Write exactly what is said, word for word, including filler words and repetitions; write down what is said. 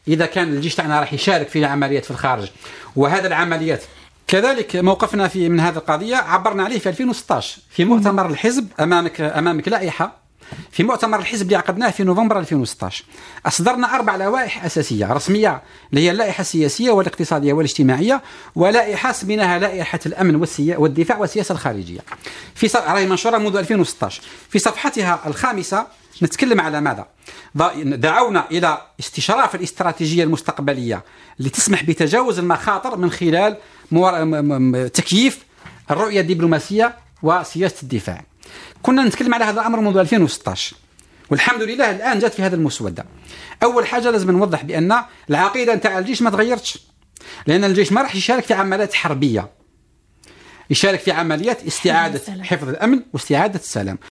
إذا كان الجيش تاعنا راح يشارك في عمليات في الخارج، وهذا العمليات كذلك موقفنا في من هذه القضية عبرنا عليه في ألفين وستة عشر في مؤتمر الحزب. أمامك أمامك لائحة في مؤتمر الحزب اللي عقدناه في نوفمبر ألفين وستة عشر. أصدرنا أربع لوائح أساسية رسمية، اللي هي اللائحة السياسية والاقتصادية والاجتماعية، ولائحة سميناها لائحة الأمن والدفاع والسياسة الخارجية. في صف... راهي منشورة منذ ألفين وستة عشر. في صفحتها الخامسة نتكلم على ماذا؟ دعونا إلى استشراف الاستراتيجية المستقبلية اللي تسمح بتجاوز المخاطر من خلال مور... تكييف الرؤية الدبلوماسية وسياسة الدفاع. كنا نتكلم على هذا الأمر منذ ألفين وستة عشر، والحمد لله الآن جات في هذا المسودة. أول حاجة لازم نوضح بأن العقيدة نتاع الجيش ما تغيرتش، لأن الجيش ما راح يشارك في عمليات حربية، يشارك في عمليات استعادة حفظ الأمن واستعادة السلام.